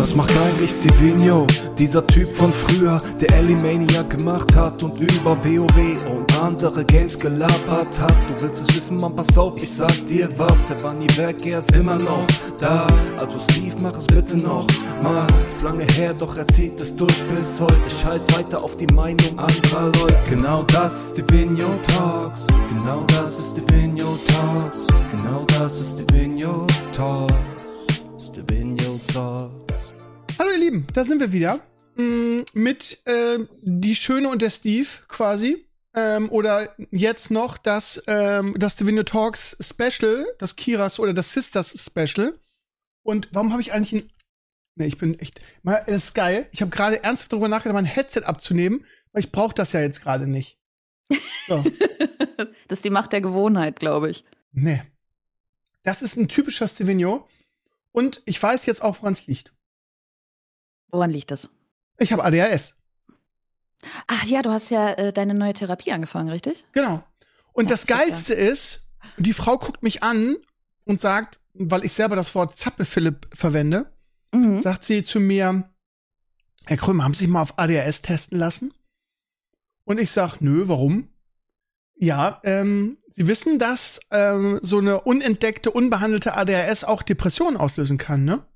Was macht eigentlich Stevino, dieser Typ von früher, der Elimaniac gemacht hat und über WoW und andere Games gelabert hat? Du willst es wissen, Mann, pass auf, ich sag dir was. Er war nie weg, er ist immer noch da. Also Steve, mach es bitte noch mal. Ist lange her, doch er zieht es durch bis heute. Scheiß weiter auf die Meinung anderer Leute. Genau das ist Stevino Talks. Genau das ist Stevino Talks. Genau das ist Stevino Talks. Stevino Talks. Hallo ihr Lieben, da sind wir wieder. Mit die Schöne und der Steve quasi. Oder jetzt noch das Stevino Talks Special, das Kiras oder das Sisters Special. Und warum habe ich eigentlich ich bin echt, es ist geil. Ich habe gerade ernsthaft darüber nachgedacht, mein Headset abzunehmen, weil ich brauche das ja jetzt gerade nicht. So. Das ist die Macht der Gewohnheit, glaube ich. Nee. Das ist ein typischer Stevino. Und ich weiß jetzt auch, woran es liegt. Woran liegt das? Ich habe ADHS. Ach ja, du hast ja deine neue Therapie angefangen, richtig? Genau. Und Ja, das Geilste ist, die Frau guckt mich an und sagt, weil ich selber das Wort Zappe-Philipp verwende, sagt sie zu mir, Herr Krömer, haben Sie sich mal auf ADHS testen lassen? Und ich sag, nö, warum? Ja, Sie wissen, dass so eine unentdeckte, unbehandelte ADHS auch Depressionen auslösen kann, ne?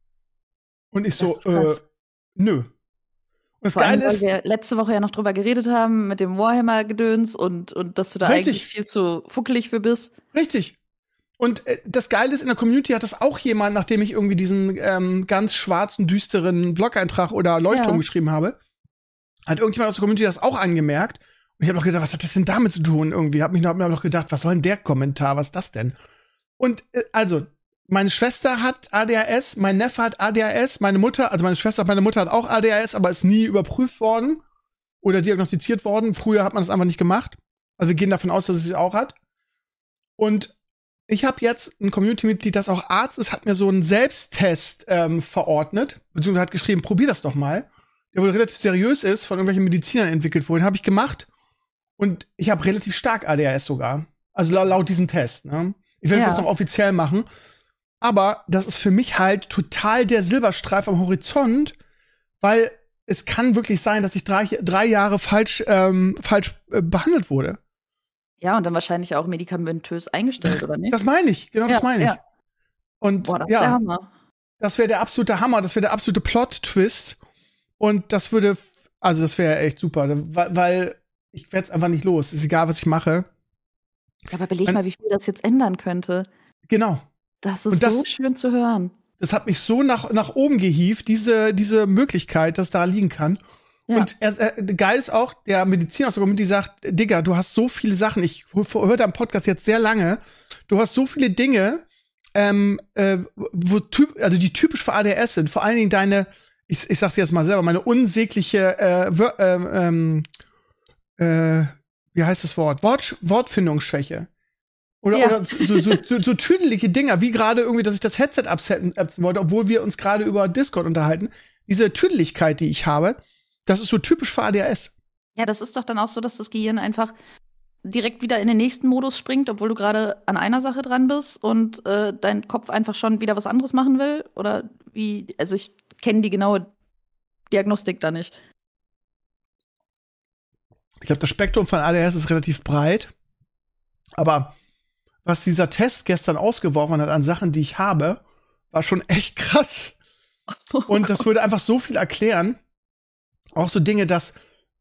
Und ich so, nö. Und das Geile ist, weil wir letzte Woche ja noch drüber geredet haben mit dem Warhammer-Gedöns und dass du da Richtig. eigentlich viel zu fuckelig für bist. richtig. Und das Geile ist, in der Community hat das auch jemand, nachdem ich irgendwie diesen ganz schwarzen, düsteren Blog-Eintrag oder Leuchtturm geschrieben habe, hat irgendjemand aus der Community das auch angemerkt. Und ich habe noch gedacht, was hat das denn damit zu tun irgendwie? Hab mir noch gedacht, was soll denn der Kommentar, was ist das denn? Und also, meine Schwester hat ADHS, mein Neffe hat ADHS, meine Mutter hat auch ADHS, aber ist nie überprüft worden oder diagnostiziert worden. Früher hat man das einfach nicht gemacht. Also wir gehen davon aus, dass es sie auch hat. Und ich habe jetzt ein Community-Mitglied, das auch Arzt ist, hat mir so einen Selbsttest verordnet, beziehungsweise hat geschrieben, probier das doch mal. Der wohl relativ seriös ist, von irgendwelchen Medizinern entwickelt wurde. Habe ich gemacht. Und ich habe relativ stark ADHS sogar. Also laut diesem Test. Ne? Ich werde das noch offiziell machen. Aber das ist für mich halt total der Silberstreif am Horizont, weil es kann wirklich sein, dass ich 3 Jahre falsch behandelt wurde. Ja, und dann wahrscheinlich auch medikamentös eingestellt, oder nicht? Das meine ich, genau das meine ich. Ja. Und Boah, das ist der Hammer. das wäre der absolute Hammer, das wäre der absolute Plot-Twist. Und das wäre echt super, weil ich werde es einfach nicht los. Ist egal, was ich mache. Aber beleg mal, wie viel das jetzt ändern könnte. Genau. Das ist so schön zu hören. Das hat mich so nach oben gehievt, diese Möglichkeit, dass da liegen kann. Ja. Und geil ist auch, der Mediziner aus der Community sagt, Digga, du hast so viele Sachen, ich höre deinen Podcast jetzt sehr lange, du hast so viele Dinge, die typisch für ADHS sind, vor allen Dingen deine, ich sag's jetzt mal selber, meine unsägliche, wie heißt das Wort? Wortfindungsschwäche. Oder so tüdelige Dinger, wie gerade irgendwie, dass ich das Headset absetzen wollte, obwohl wir uns gerade über Discord unterhalten. Diese Tüdeligkeit, die ich habe, das ist so typisch für ADHS. Ja, das ist doch dann auch so, dass das Gehirn einfach direkt wieder in den nächsten Modus springt, obwohl du gerade an einer Sache dran bist und dein Kopf einfach schon wieder was anderes machen will? Oder wie? Also ich kenne die genaue Diagnostik da nicht. Ich glaube, das Spektrum von ADHS ist relativ breit. Aber was dieser Test gestern ausgeworfen hat an Sachen, die ich habe, war schon echt krass. Und das würde einfach so viel erklären. Auch so Dinge, dass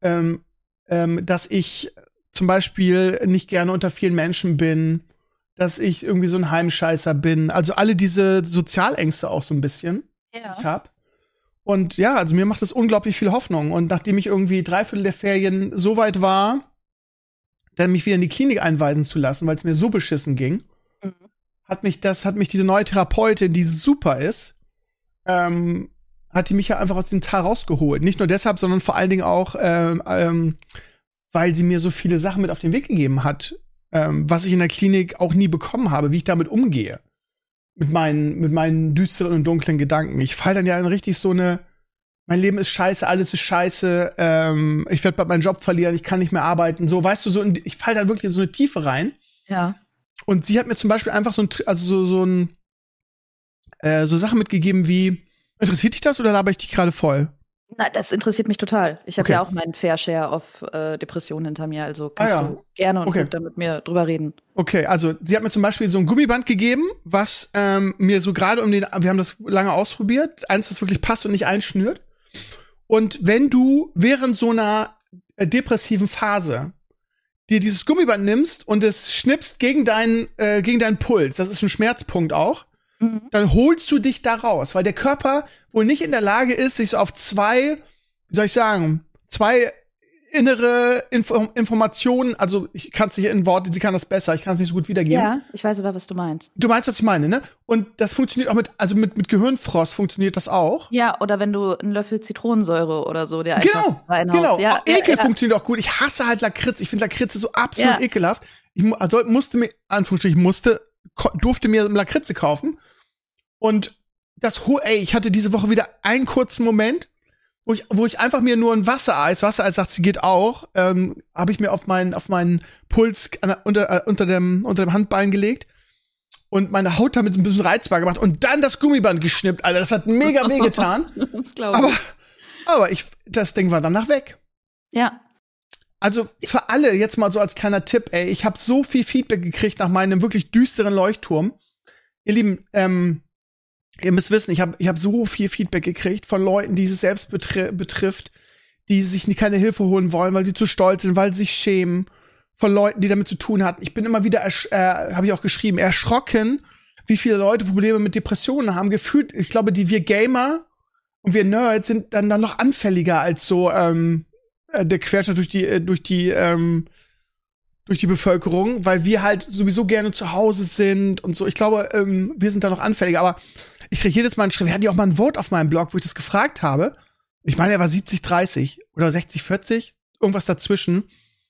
ich zum Beispiel nicht gerne unter vielen Menschen bin, dass ich irgendwie so ein Heimscheißer bin. Also alle diese Sozialängste auch so ein bisschen, die ich habe. Und ja, also mir macht das unglaublich viel Hoffnung. Und nachdem ich irgendwie 3/4 der Ferien so weit war, dann mich wieder in die Klinik einweisen zu lassen, weil es mir so beschissen ging, hat mich diese neue Therapeutin, die super ist, hat die mich ja einfach aus dem Tal rausgeholt. Nicht nur deshalb, sondern vor allen Dingen auch, weil sie mir so viele Sachen mit auf den Weg gegeben hat, was ich in der Klinik auch nie bekommen habe, wie ich damit umgehe. Mit meinen düsteren und dunklen Gedanken. Ich fall dann ja in richtig so eine, mein Leben ist scheiße, alles ist scheiße, ich werde bald meinen Job verlieren, ich kann nicht mehr arbeiten. So, weißt du, ich fall dann wirklich in so eine Tiefe rein. Ja. Und sie hat mir zum Beispiel einfach so Sachen mitgegeben wie, Interessiert dich das oder laber ich dich gerade voll? Na, das interessiert mich total. Ich habe ja auch meinen Fair Share auf Depressionen hinter mir, also kannst du gerne und gut da mit mir drüber reden. Okay, also sie hat mir zum Beispiel so ein Gummiband gegeben, was mir so gerade wir haben das lange ausprobiert, eins, was wirklich passt und nicht einschnürt. Und wenn du während so einer depressiven Phase dir dieses Gummiband nimmst und es schnippst gegen deinen Puls, das ist ein Schmerzpunkt auch, dann holst du dich da raus, weil der Körper wohl nicht in der Lage ist, sich so auf zwei innere Informationen, also ich kann es nicht in Worte, sie kann das besser, ich kann es nicht so gut wiedergeben. Ja, ich weiß aber, was du meinst. Du meinst, was ich meine, ne? Und das funktioniert auch mit Gehirnfrost funktioniert das auch. Ja, oder wenn du einen Löffel Zitronensäure oder so, der einfach reinhaust. Genau, ja, Ekel funktioniert auch gut. Ich hasse halt Lakritz. Ich finde Lakritze so absolut ekelhaft. Ich durfte mir Lakritze kaufen. Und ich hatte diese Woche wieder einen kurzen Moment, wo ich einfach mir nur ein Wassereis sagt, sie geht auch, habe ich mir auf meinen Puls unter dem Handballen gelegt und meine Haut damit ein bisschen reizbar gemacht und dann das Gummiband geschnippt, Alter, das hat mega wehgetan. Das glaube ich. Aber das Ding war danach weg. Ja. Also für alle jetzt mal so als kleiner Tipp, ich habe so viel Feedback gekriegt nach meinem wirklich düsteren Leuchtturm. Ihr Lieben, ihr müsst wissen, ich hab so viel Feedback gekriegt von Leuten, die es selbst betrifft, die sich keine Hilfe holen wollen, weil sie zu stolz sind, weil sie sich schämen, von Leuten, die damit zu tun hatten. Ich bin immer wieder, habe ich auch geschrieben, erschrocken, wie viele Leute Probleme mit Depressionen haben. Gefühlt, ich glaube, wir Gamer und wir Nerds sind dann noch anfälliger als so der Querschnitt durch die Bevölkerung, weil wir halt sowieso gerne zu Hause sind und so. Ich glaube, wir sind da noch anfälliger, aber ich kriege jedes Mal einen Schritt. Wir hatten ja auch mal ein Vote auf meinem Blog, wo ich das gefragt habe. Ich meine, er war 70-30 oder 60-40, irgendwas dazwischen,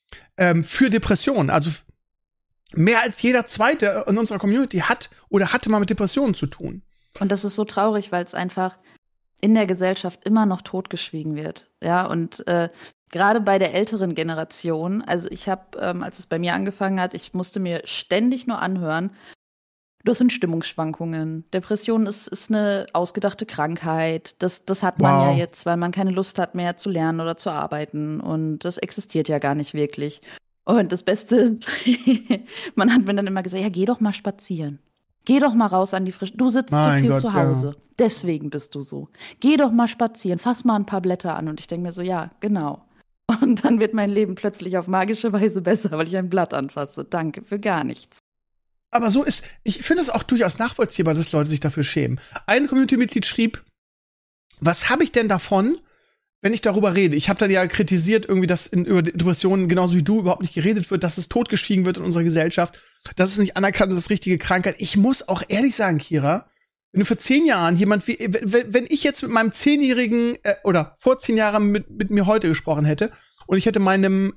für Depressionen. Also mehr als jeder Zweite in unserer Community hatte mal mit Depressionen zu tun. Und das ist so traurig, weil es einfach in der Gesellschaft immer noch totgeschwiegen wird. Ja, und gerade bei der älteren Generation, also ich habe, als es bei mir angefangen hat, ich musste mir ständig nur anhören, das sind Stimmungsschwankungen. Depression ist eine ausgedachte Krankheit. Das hat man ja jetzt, weil man keine Lust hat mehr zu lernen oder zu arbeiten. Und das existiert ja gar nicht wirklich. Und das Beste, man hat mir dann immer gesagt, ja, geh doch mal spazieren. Geh doch mal raus an die Frische. Du sitzt zu viel zu Hause. Ja. Deswegen bist du so. Geh doch mal spazieren. Fass mal ein paar Blätter an. Und ich denke mir so, ja, genau. Und dann wird mein Leben plötzlich auf magische Weise besser, weil ich ein Blatt anfasse. Danke für gar nichts. Aber ich finde es auch durchaus nachvollziehbar, dass Leute sich dafür schämen. Ein Community-Mitglied schrieb, was habe ich denn davon, wenn ich darüber rede? Ich habe dann ja kritisiert, irgendwie, dass über Depressionen genauso wie du überhaupt nicht geredet wird, dass es totgeschwiegen wird in unserer Gesellschaft, dass es nicht anerkannt ist, das richtige Krankheit. Ich muss auch ehrlich sagen, Kira, wenn du vor 10 Jahren wenn ich jetzt mit meinem 10-jährigen oder vor 10 Jahren mit mir heute gesprochen hätte und ich hätte meinem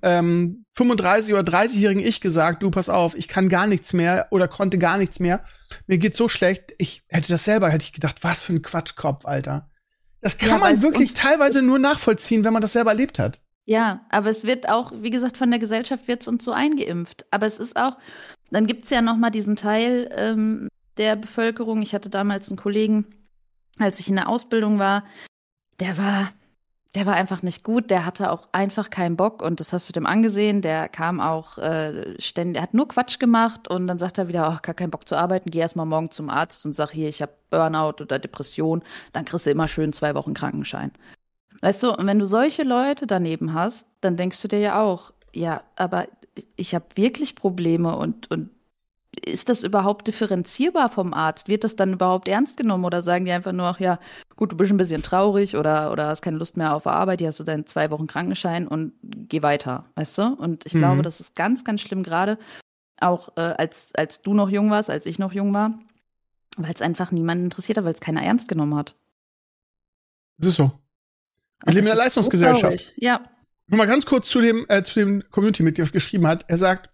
35- oder 30-jährigen Ich gesagt, du, pass auf, ich kann gar nichts mehr oder konnte gar nichts mehr, mir geht's so schlecht, hätte ich gedacht, was für ein Quatschkopf, Alter. Das kann man wirklich teilweise nur nachvollziehen, wenn man das selber erlebt hat. Ja, aber es wird auch, wie gesagt, von der Gesellschaft wird's uns so eingeimpft. Aber es ist auch, dann gibt's ja noch mal diesen Teil der Bevölkerung. Ich hatte damals einen Kollegen, als ich in der Ausbildung war, der war einfach nicht gut, der hatte auch einfach keinen Bock und das hast du dem angesehen, der kam auch ständig, er hat nur Quatsch gemacht und dann sagt er wieder, gar keinen Bock zu arbeiten, geh erst mal morgen zum Arzt und sag hier, ich habe Burnout oder Depression, dann kriegst du immer schön 2 Wochen Krankenschein. Weißt du, und wenn du solche Leute daneben hast, dann denkst du dir ja auch, ja, aber ich habe wirklich Probleme und ist das überhaupt differenzierbar vom Arzt? Wird das dann überhaupt ernst genommen oder sagen die einfach nur, ach ja, gut, du bist ein bisschen traurig oder hast keine Lust mehr auf Arbeit, hier hast du deinen 2 Wochen Krankenschein und geh weiter, weißt du? Und ich glaube, das ist ganz, ganz schlimm, gerade auch als du noch jung warst, als ich noch jung war, weil es einfach niemanden interessiert hat, weil es keiner ernst genommen hat. Das ist so. Wir leben in einer Leistungsgesellschaft. So ja. Nur mal ganz kurz zu dem Community-Mitglied, der es geschrieben hat. Er sagt,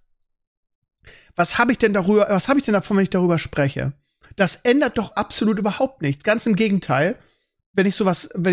was habe ich denn davon, wenn ich darüber spreche? Das ändert doch absolut überhaupt nichts. Ganz im Gegenteil. Wenn ich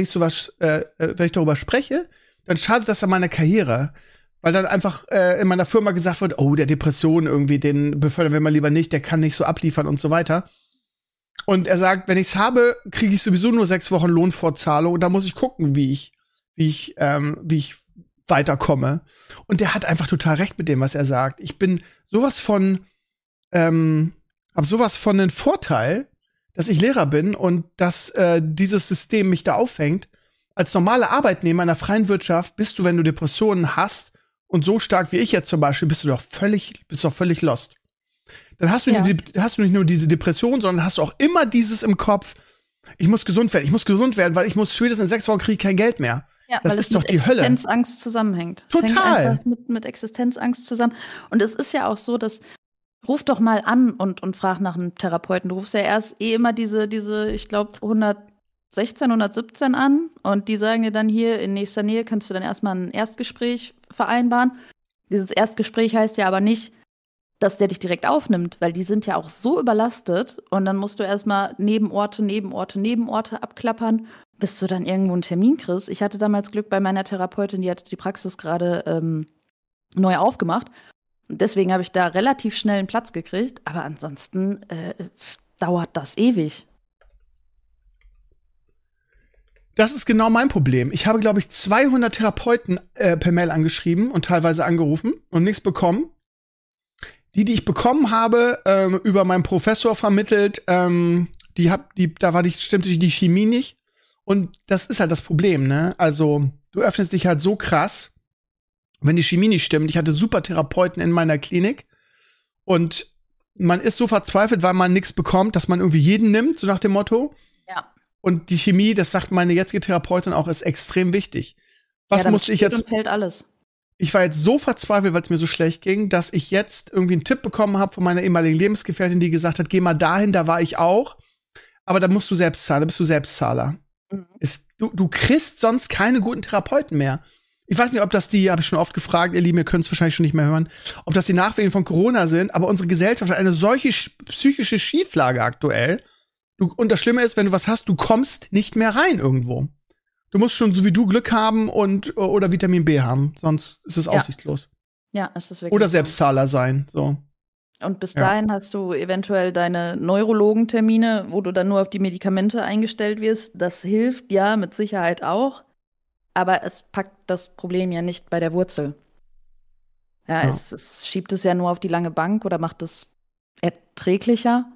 darüber spreche, dann schadet das an meiner Karriere. Weil dann einfach in meiner Firma gesagt wird, oh, der Depression irgendwie, den befördern wir mal lieber nicht, der kann nicht so abliefern und so weiter. Und er sagt, wenn ich's habe, kriege ich sowieso nur 6 Wochen Lohnfortzahlung und da muss ich gucken, wie ich weiterkomme. Und der hat einfach total recht mit dem, was er sagt. Ich bin sowas von, hab sowas von den Vorteil, dass ich Lehrer bin und dass dieses System mich da auffängt. Als normaler Arbeitnehmer in der freien Wirtschaft bist du, wenn du Depressionen hast und so stark wie ich jetzt zum Beispiel, bist du doch völlig lost. Dann hast du, hast du nicht nur diese Depression, sondern hast du auch immer dieses im Kopf, ich muss gesund werden, weil ich muss spätestens in 6 Wochen kriege ich kein Geld mehr. Ja, das weil ist es doch die Hölle. Mit Existenzangst zusammenhängt. Total. Es hängt einfach mit Existenzangst zusammen. Und es ist ja auch so, dass ruf doch mal an und frag nach einem Therapeuten. Du rufst ja erst immer diese, ich glaube, 116, 117 an und die sagen dir dann hier in nächster Nähe kannst du dann erstmal ein Erstgespräch vereinbaren. Dieses Erstgespräch heißt ja aber nicht, dass der dich direkt aufnimmt, weil die sind ja auch so überlastet und dann musst du erstmal Nebenorte abklappern, bis du dann irgendwo einen Termin kriegst. Ich hatte damals Glück bei meiner Therapeutin, die hatte die Praxis gerade neu aufgemacht. Deswegen habe ich da relativ schnell einen Platz gekriegt, aber ansonsten dauert das ewig. Das ist genau mein Problem. Ich habe, glaube ich, 200 Therapeuten per Mail angeschrieben und teilweise angerufen und nichts bekommen. Die ich bekommen habe, über meinen Professor vermittelt, stimmte die Chemie nicht. Und das ist halt das Problem, ne? Also, du öffnest dich halt so krass, wenn die Chemie nicht stimmt. Ich hatte super Therapeuten in meiner Klinik und man ist so verzweifelt, weil man nichts bekommt, dass man irgendwie jeden nimmt, so nach dem Motto. Ja. Und die Chemie, das sagt meine jetzige Therapeutin auch, ist extrem wichtig. Was musste ich jetzt? Und fällt alles. Ich war jetzt so verzweifelt, weil es mir so schlecht ging, dass ich jetzt irgendwie einen Tipp bekommen habe von meiner ehemaligen Lebensgefährtin, die gesagt hat, geh mal dahin, da war ich auch. Aber da musst du selbst zahlen, da bist du Selbstzahler. Mhm. Du kriegst sonst keine guten Therapeuten mehr. Ich weiß nicht, ob das habe ich schon oft gefragt, ihr Lieben, ihr könnt es wahrscheinlich schon nicht mehr hören, ob das die Nachwehen von Corona sind, aber unsere Gesellschaft hat eine solche psychische Schieflage aktuell. Und das Schlimme ist, wenn du was hast, du kommst nicht mehr rein irgendwo. Du musst schon so wie du Glück haben oder Vitamin B haben, sonst ist es aussichtslos. Ja, es ist wirklich. Oder Selbstzahler sein, so. Und bis dahin hast du eventuell deine Neurologentermine, wo du dann nur auf die Medikamente eingestellt wirst. Das hilft ja mit Sicherheit auch, aber es packt das Problem ja nicht bei der Wurzel. Ja. Es schiebt es ja nur auf die lange Bank oder macht es erträglicher.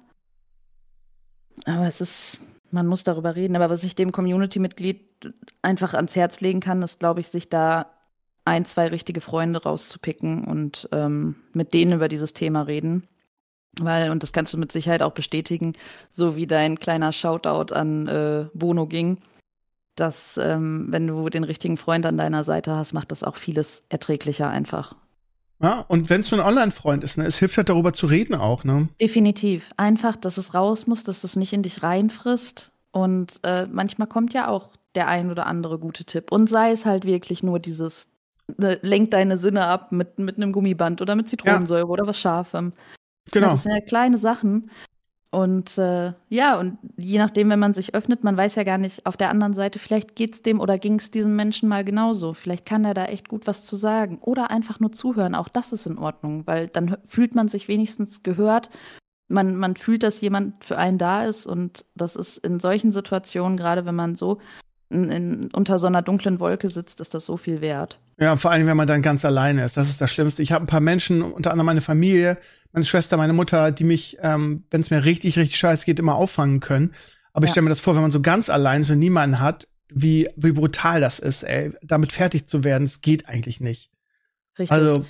Aber man muss darüber reden. Aber was ich dem Community-Mitglied einfach ans Herz legen kann, ist, glaube ich, sich da 1, 2 richtige Freunde rauszupicken und mit denen über dieses Thema reden. Und das kannst du mit Sicherheit auch bestätigen, so wie dein kleiner Shoutout an Bono ging, dass wenn du den richtigen Freund an deiner Seite hast, macht das auch vieles erträglicher einfach. Ja, und wenn es nur ein Online-Freund ist, ne, es hilft halt darüber zu reden auch, ne? Definitiv. Einfach, dass es raus muss, dass es nicht in dich reinfrisst. Und manchmal kommt ja auch der ein oder andere gute Tipp. Und sei es halt wirklich nur dieses lenk deine Sinne ab mit einem Gummiband oder mit Zitronensäure oder was Scharfem. Genau. Das sind ja kleine Sachen. Und und je nachdem, wenn man sich öffnet, man weiß ja gar nicht, auf der anderen Seite, vielleicht geht's dem oder ging's diesem Menschen mal genauso. Vielleicht kann er da echt gut was zu sagen. Oder einfach nur zuhören, auch das ist in Ordnung, weil dann fühlt man sich wenigstens gehört. Man fühlt, dass jemand für einen da ist und das ist in solchen Situationen, gerade wenn man so unter so einer dunklen Wolke sitzt, ist das so viel wert. Ja, vor allem, wenn man dann ganz alleine ist. Das ist das Schlimmste. Ich habe ein paar Menschen, unter anderem meine Familie, meine Schwester, meine Mutter, die mich, wenn es mir richtig, richtig scheiße geht, immer auffangen können. Aber ich stelle mir das vor, wenn man so ganz allein ist und niemanden hat, wie brutal das ist, ey, damit fertig zu werden, das geht eigentlich nicht. Richtig. Also,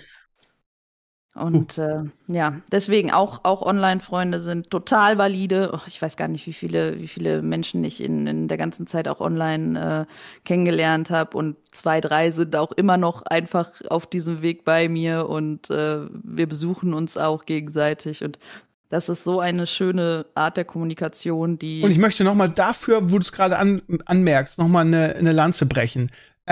und deswegen auch Online-Freunde sind total valide. Ich weiß gar nicht, wie viele Menschen ich in der ganzen Zeit auch online kennengelernt habe. Und 2, 3 sind auch immer noch einfach auf diesem Weg bei mir. Und wir besuchen uns auch gegenseitig. Und das ist so eine schöne Art der Kommunikation, die. Und ich möchte noch mal dafür, wo du es gerade anmerkst, noch mal eine Lanze brechen.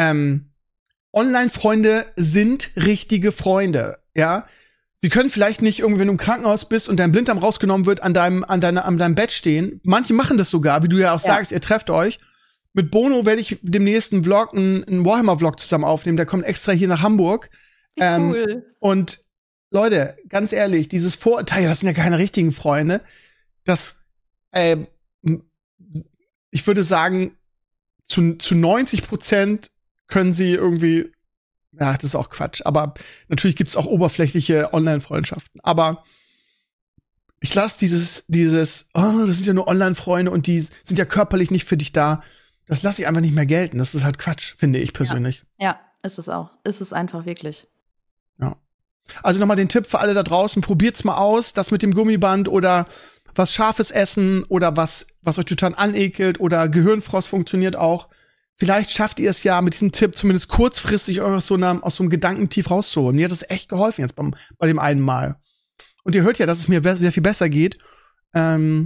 Online-Freunde sind richtige Freunde, ja. Sie können vielleicht nicht irgendwie, wenn du im Krankenhaus bist und dein Blinddarm rausgenommen wird, an deinem Bett stehen. Manche machen das sogar, wie du ja auch sagst, ihr trefft euch. Mit Bono werde ich demnächst einen Vlog, einen Warhammer-Vlog zusammen aufnehmen. Der kommt extra hier nach Hamburg. Wie cool. Und Leute, ganz ehrlich, dieses Vorurteil, das sind ja keine richtigen Freunde, das ähm, ich würde sagen, zu 90% können sie irgendwie, ja, das ist auch Quatsch, aber natürlich gibt's auch oberflächliche Online-Freundschaften. Aber ich lasse das sind ja nur Online-Freunde und die sind ja körperlich nicht für dich da. Das lasse ich einfach nicht mehr gelten. Das ist halt Quatsch, finde ich persönlich. Ja, ist es auch. Ist es einfach wirklich. Ja. Also nochmal den Tipp für alle da draußen, probiert's mal aus, das mit dem Gummiband oder was Scharfes essen oder was euch total anekelt oder Gehirnfrost funktioniert auch. Vielleicht schafft ihr es ja mit diesem Tipp zumindest kurzfristig euch aus so einem Gedankentief rauszuholen. Mir hat das echt geholfen jetzt bei dem einen Mal. Und ihr hört ja, dass es mir sehr viel besser geht. Einmal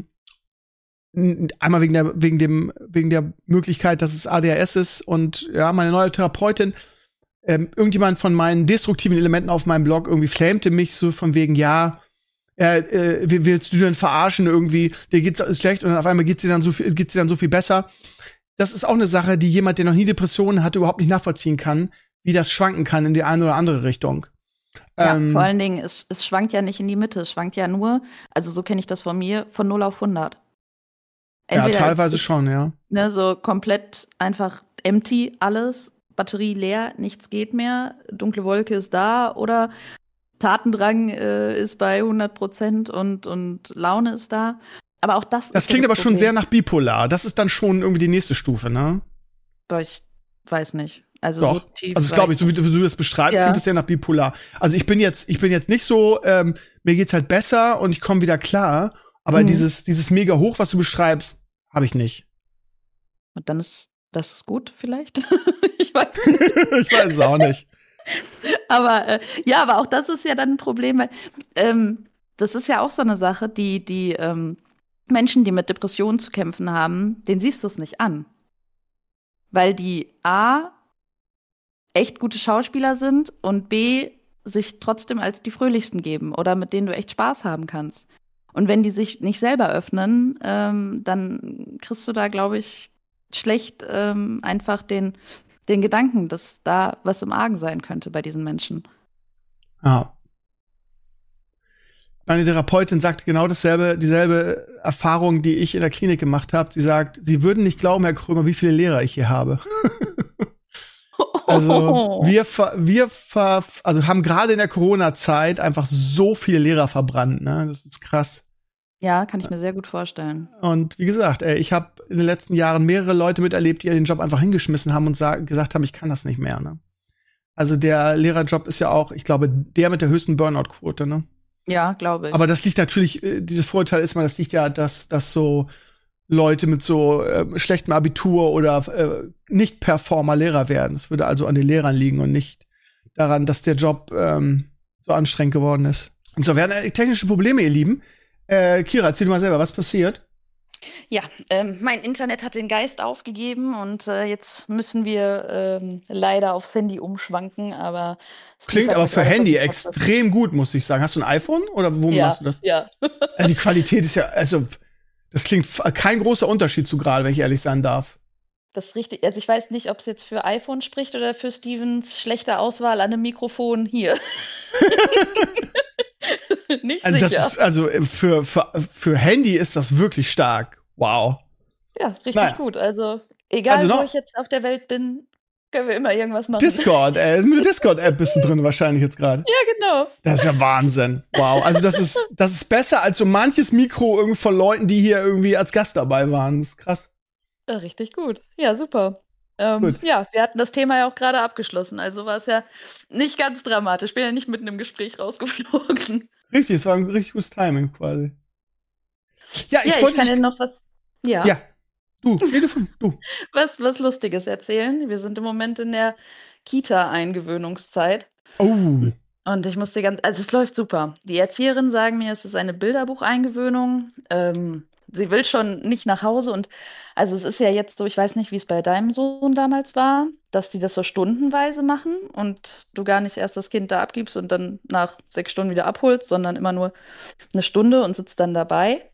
wegen der Möglichkeit, dass es ADHS ist und ja, meine neue Therapeutin, irgendjemand von meinen destruktiven Elementen auf meinem Blog irgendwie flamete mich so von wegen, ja, willst du denn verarschen irgendwie, dir geht's schlecht und auf einmal geht's dir dann so viel besser. Das ist auch eine Sache, die jemand, der noch nie Depressionen hatte, überhaupt nicht nachvollziehen kann, wie das schwanken kann in die eine oder andere Richtung. Ja, vor allen Dingen, es schwankt ja nicht in die Mitte, es schwankt ja nur, also so kenne ich das von mir, von 0 auf 100. Entweder ja, teilweise schon, ja. Ne, so komplett einfach empty alles, Batterie leer, nichts geht mehr, dunkle Wolke ist da oder Tatendrang ist bei 100% und Laune ist da. Aber auch das Das klingt aber schon sehr nach bipolar. Das ist dann schon irgendwie die nächste Stufe, ne? Aber ich weiß nicht. Also doch. So tief, also glaube ich, so wie du das beschreibst, ja. klingt das sehr nach bipolar. Also ich bin jetzt nicht so, mir geht's halt besser und ich komme wieder klar. Aber dieses mega hoch, was du beschreibst, habe ich nicht. Und dann ist das gut vielleicht? Ich weiß nicht. Ich weiß es auch nicht. Aber aber auch das ist ja dann ein Problem, weil das ist ja auch so eine Sache, die Menschen, die mit Depressionen zu kämpfen haben, denen siehst du es nicht an. Weil die A, echt gute Schauspieler sind und B, sich trotzdem als die Fröhlichsten geben oder mit denen du echt Spaß haben kannst. Und wenn die sich nicht selber öffnen, dann kriegst du da, glaube ich, schlecht einfach den Gedanken, dass da was im Argen sein könnte bei diesen Menschen. Ja. Meine Therapeutin sagt genau dieselbe Erfahrung, die ich in der Klinik gemacht habe. Sie sagt, Sie würden nicht glauben, Herr Krömer, wie viele Lehrer ich hier habe. Also wir haben gerade in der Corona-Zeit einfach so viele Lehrer verbrannt, ne? Das ist krass. Ja, kann ich mir sehr gut vorstellen. Und wie gesagt, ich habe in den letzten Jahren mehrere Leute miterlebt, die den Job einfach hingeschmissen haben und gesagt haben, ich kann das nicht mehr, ne? Also der Lehrerjob ist ja auch, ich glaube, der mit der höchsten Burnout-Quote, ne? Ja, glaube ich. Aber das liegt natürlich, dieses Vorurteil ist mal, das liegt ja, dass so Leute mit so schlechtem Abitur oder Nicht-Performer Lehrer werden. Es würde also an den Lehrern liegen und nicht daran, dass der Job so anstrengend geworden ist. Und so werden technische Probleme, ihr Lieben. Kira, erzähl du mal selber, was passiert? Ja, mein Internet hat den Geist aufgegeben und jetzt müssen wir leider aufs Handy umschwanken, aber klingt aber für Handy extrem gut, muss ich sagen. Hast du ein iPhone oder wo machst du das? Ja. Die Qualität ist ja, also das klingt kein großer Unterschied zu gerade, wenn ich ehrlich sein darf. Das ist richtig. Also ich weiß nicht, ob es jetzt für iPhone spricht oder für Stevens schlechte Auswahl an einem Mikrofon hier. Nicht also sicher. Das ist, also für Handy ist das wirklich stark. Wow. Ja, richtig gut. Also egal, wo ich jetzt auf der Welt bin, können wir immer irgendwas machen. Discord, mit der Discord-App bist du drin wahrscheinlich jetzt gerade. Ja, genau. Das ist ja Wahnsinn. Wow. Also das ist besser als so manches Mikro irgendwie von Leuten, die hier irgendwie als Gast dabei waren. Das ist krass. Ja, richtig gut. Ja, super. Gut. Ja, wir hatten das Thema ja auch gerade abgeschlossen, also war es ja nicht ganz dramatisch. Ich bin ja nicht mitten im Gespräch rausgeflogen. Richtig, es war ein richtig gutes Timing quasi. Ja, ich kann dir noch was. Ja. Du. Was Lustiges erzählen. Wir sind im Moment in der Kita-Eingewöhnungszeit. Oh. Und ich musste also es läuft super. Die Erzieherinnen sagen mir, es ist eine Bilderbucheingewöhnung. Sie will schon nicht nach Hause und also es ist ja jetzt so, ich weiß nicht, wie es bei deinem Sohn damals war, dass die das so stundenweise machen und du gar nicht erst das Kind da abgibst und dann nach 6 Stunden wieder abholst, sondern immer nur eine Stunde und sitzt dann dabei.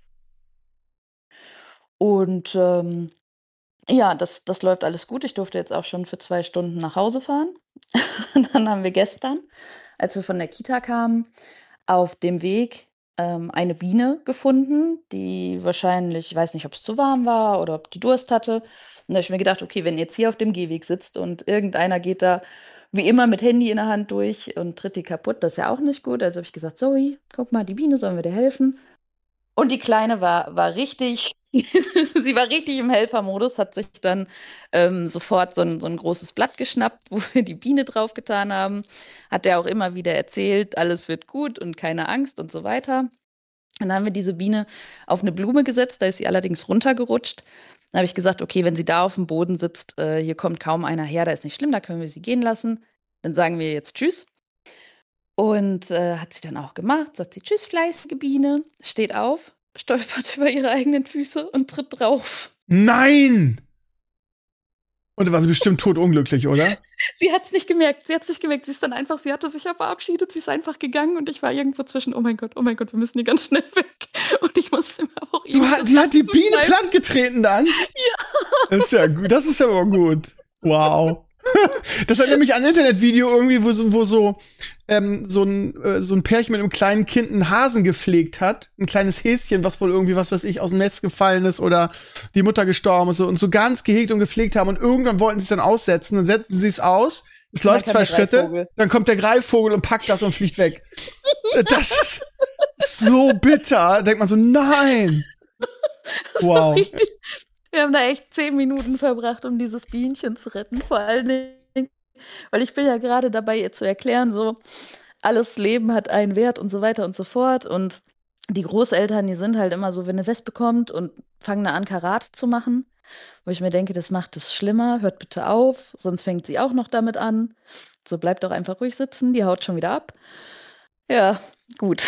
Und das läuft alles gut. Ich durfte jetzt auch schon für 2 Stunden nach Hause fahren. Dann haben wir gestern, als wir von der Kita kamen, auf dem Weg eine Biene gefunden, die wahrscheinlich, ich weiß nicht, ob es zu warm war oder ob die Durst hatte. Und da habe ich mir gedacht, okay, wenn ihr jetzt hier auf dem Gehweg sitzt und irgendeiner geht da wie immer mit Handy in der Hand durch und tritt die kaputt, das ist ja auch nicht gut. Also habe ich gesagt, Zoe, guck mal, die Biene, sollen wir dir helfen? Und die Kleine war richtig, sie war richtig im Helfermodus, hat sich dann sofort so ein großes Blatt geschnappt, wo wir die Biene draufgetan haben. Hat er auch immer wieder erzählt, alles wird gut und keine Angst und so weiter. Dann haben wir diese Biene auf eine Blume gesetzt, da ist sie allerdings runtergerutscht. Dann habe ich gesagt, okay, wenn sie da auf dem Boden sitzt, hier kommt kaum einer her, da ist nicht schlimm, da können wir sie gehen lassen. Dann sagen wir jetzt Tschüss. Und hat sie dann auch gemacht, sagt sie Tschüss, fleißige Biene, steht auf, stolpert über ihre eigenen Füße und tritt drauf. Nein! Und da war sie bestimmt totunglücklich, oder? Sie hat es nicht gemerkt, sie ist dann einfach, sie hatte sich ja verabschiedet, sie ist einfach gegangen und ich war irgendwo zwischen, oh mein Gott, wir müssen hier ganz schnell weg. Und ich musste mir aber auch Sie hat die Biene plattgetreten dann? Ja. Das ist ja gut, das ist aber gut. Wow. Das hat nämlich ein Internetvideo irgendwie, wo so ein Pärchen mit einem kleinen Kind einen Hasen gepflegt hat. Ein kleines Häschen, was wohl irgendwie, was weiß ich, aus dem Netz gefallen ist oder die Mutter gestorben ist und so ganz gehegt und gepflegt haben. Und irgendwann wollten sie es dann aussetzen. Dann setzen sie es aus. Es läuft 2 Schritte. Dann kommt der Greifvogel und packt das und fliegt weg. Das ist so bitter. Da denkt man so, nein. Wow. Wir haben da echt 10 Minuten verbracht, um dieses Bienchen zu retten. Vor allen Dingen, weil ich bin ja gerade dabei, ihr zu erklären, so, alles Leben hat einen Wert und so weiter und so fort. Und die Großeltern, die sind halt immer so, wenn eine Wespe kommt und fangen an, Karate zu machen. Wo ich mir denke, das macht es schlimmer, hört bitte auf, sonst fängt sie auch noch damit an. So, bleibt doch einfach ruhig sitzen, die haut schon wieder ab. Ja, gut.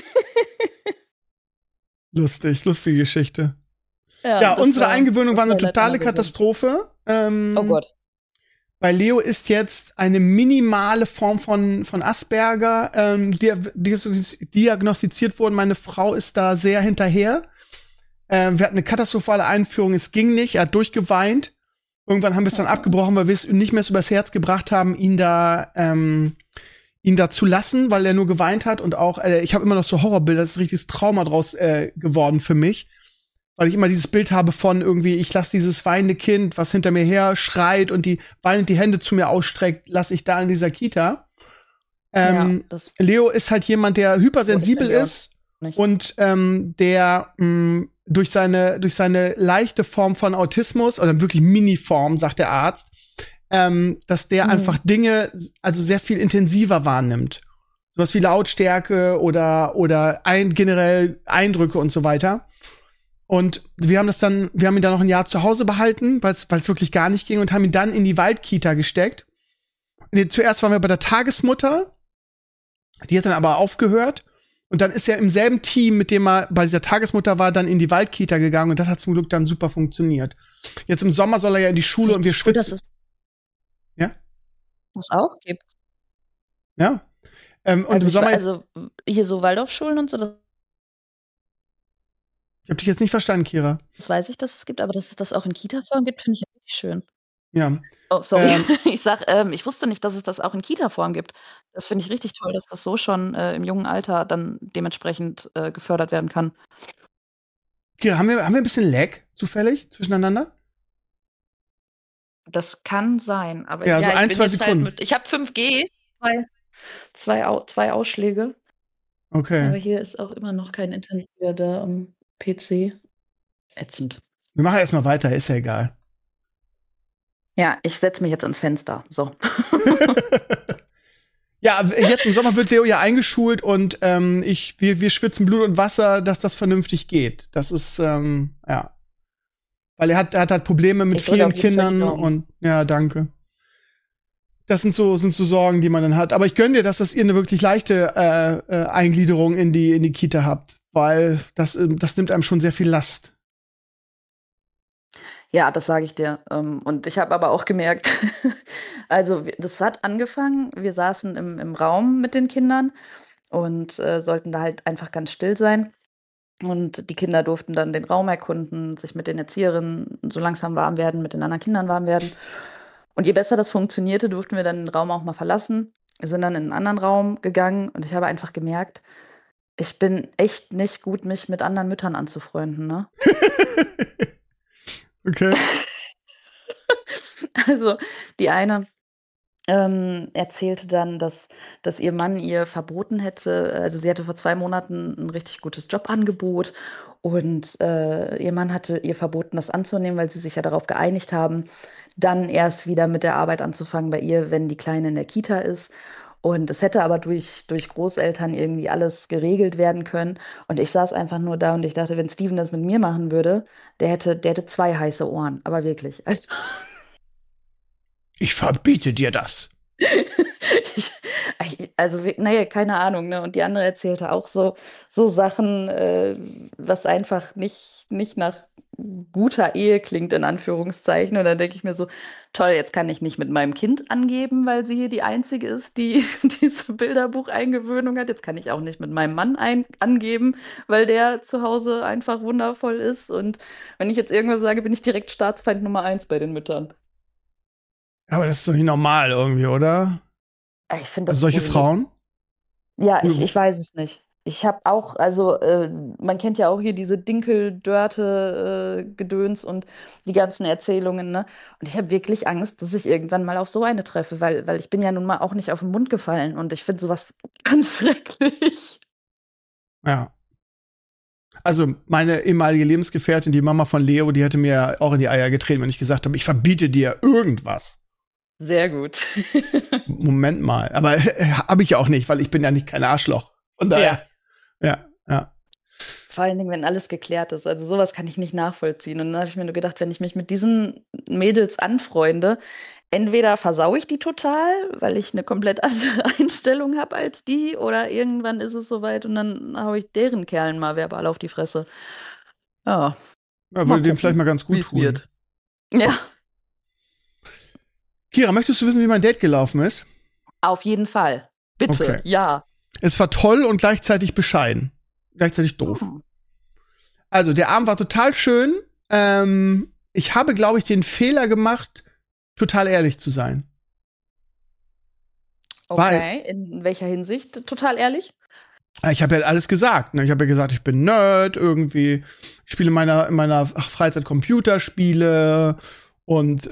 Lustige Geschichte. Ja, unsere Eingewöhnung war eine totale Katastrophe. Oh Gott. Bei Leo ist jetzt eine minimale Form von Asperger diagnostiziert worden. Meine Frau ist da sehr hinterher. Wir hatten eine katastrophale Einführung, es ging nicht, er hat durchgeweint. Irgendwann haben wir es dann abgebrochen, weil wir es nicht mehr so übers Herz gebracht haben, ihn da zu lassen, weil er nur geweint hat. Und auch, ich habe immer noch so Horrorbilder, das ist ein richtiges Trauma draus geworden für mich. Weil ich immer dieses Bild habe von irgendwie, ich lasse dieses weinende Kind, was hinter mir her schreit und die weinend die Hände zu mir ausstreckt, lasse ich da in dieser Kita. Leo ist halt jemand, der hypersensibel ist und der durch seine leichte Form von Autismus, oder wirklich Mini-Form, sagt der Arzt, dass der einfach Dinge also sehr viel intensiver wahrnimmt. Sowas wie Lautstärke oder generell Eindrücke und so weiter. Und wir haben ihn dann noch ein Jahr zu Hause behalten, weil es wirklich gar nicht ging und haben ihn dann in die Waldkita gesteckt. Zuerst waren wir bei der Tagesmutter, die hat dann aber aufgehört und dann ist er im selben Team, mit dem er bei dieser Tagesmutter war, dann in die Waldkita gegangen und das hat zum Glück dann super funktioniert. Jetzt im Sommer soll er ja in die Schule und wir schwitzen. Ja? Was auch gibt. Ja. Und also im Sommer also hier so Waldorfschulen und so, das ich hab dich jetzt nicht verstanden, Kira. Das weiß ich, dass es gibt, aber dass es das auch in Kita-Form gibt, finde ich richtig schön. Ja. Oh, sorry. Ich wusste nicht, dass es das auch in Kita-Form gibt. Das finde ich richtig toll, dass das so schon im jungen Alter dann dementsprechend gefördert werden kann. Kira, haben wir ein bisschen Lag zufällig zwischeneinander? Das kann sein, aber ja, so 1-2 Sekunden. Halt ich habe 5G, zwei Ausschläge. Okay. Aber hier ist auch immer noch kein Internet mehr da am PC. Ätzend. Wir machen erstmal weiter, ist ja egal. Ja, ich setze mich jetzt ans Fenster. So. Ja, jetzt im Sommer wird Leo ja eingeschult und wir schwitzen Blut und Wasser, dass das vernünftig geht. Das ist, ja. Weil er hat halt Probleme mit vielen Kindern und ja, danke. Das sind so Sorgen, die man dann hat. Aber ich gönne dir, dass ihr eine wirklich leichte Eingliederung in die Kita habt, weil das nimmt einem schon sehr viel Last. Ja, das sage ich dir. Und ich habe aber auch gemerkt, also das hat angefangen, wir saßen im Raum mit den Kindern und sollten da halt einfach ganz still sein. Und die Kinder durften dann den Raum erkunden, sich mit den Erzieherinnen so langsam warm werden, mit den anderen Kindern warm werden. Und je besser das funktionierte, durften wir dann den Raum auch mal verlassen. Wir sind dann in einen anderen Raum gegangen und ich habe einfach gemerkt, Ich bin echt nicht gut, mich mit anderen Müttern anzufreunden, ne? Okay. Also, die eine erzählte dann, dass ihr Mann ihr verboten hätte, also sie hatte vor 2 Monaten ein richtig gutes Jobangebot und ihr Mann hatte ihr verboten, das anzunehmen, weil sie sich ja darauf geeinigt haben, dann erst wieder mit der Arbeit anzufangen bei ihr, wenn die Kleine in der Kita ist. Und es hätte aber durch Großeltern irgendwie alles geregelt werden können. Und ich saß einfach nur da und ich dachte, wenn Steven das mit mir machen würde, der hätte 2 heiße Ohren. Aber wirklich. Also, Ich verbiete dir das. Ich, also, naja, keine Ahnung, ne? Und die andere erzählte auch so Sachen, was einfach nicht nach guter Ehe klingt, in Anführungszeichen. Und dann denke ich mir so, toll, jetzt kann ich nicht mit meinem Kind angeben, weil sie hier die Einzige ist, die diese Bilderbucheingewöhnung hat. Jetzt kann ich auch nicht mit meinem Mann angeben, weil der zu Hause einfach wundervoll ist. Und wenn ich jetzt irgendwas sage, bin ich direkt Staatsfeind Nummer 1 bei den Müttern. Aber das ist doch nicht normal irgendwie, oder? Ich finde Also das solche Frauen? Ja, ich weiß es nicht. Ich habe auch, also man kennt ja auch hier diese Dinkel-Dörte-Gedöns und die ganzen Erzählungen, ne? Und ich habe wirklich Angst, dass ich irgendwann mal auf so eine treffe, weil ich bin ja nun mal auch nicht auf den Mund gefallen und ich finde sowas ganz schrecklich. Ja. Also meine ehemalige Lebensgefährtin, die Mama von Leo, die hätte mir auch in die Eier getreten, wenn ich gesagt habe, ich verbiete dir irgendwas. Sehr gut. Moment mal. Aber habe ich ja auch nicht, weil ich bin ja nicht kein Arschloch. Von daher. Ja. Vor allen Dingen, wenn alles geklärt ist. Also sowas kann ich nicht nachvollziehen. Und dann habe ich mir nur gedacht, wenn ich mich mit diesen Mädels anfreunde, entweder versau ich die total, weil ich eine komplett andere Einstellung habe als die, oder irgendwann ist es soweit und dann hau ich deren Kerlen mal verbal auf die Fresse. Ja. Ja, würde dem vielleicht mal ganz gut wie's tun. wird. Ja, Kira, möchtest du wissen, wie mein Date gelaufen ist? auf jeden Fall. Bitte, Okay. ja. Es war toll und gleichzeitig bescheiden. Gleichzeitig doof. Also, der Abend war total schön. Ich habe, glaube ich, den Fehler gemacht, total ehrlich zu sein. Okay, in welcher Hinsicht? Total ehrlich? Ich habe ja alles gesagt. Ne? Ich habe ja gesagt, ich bin Nerd irgendwie. Ich spiele in meiner Freizeit Computerspiele und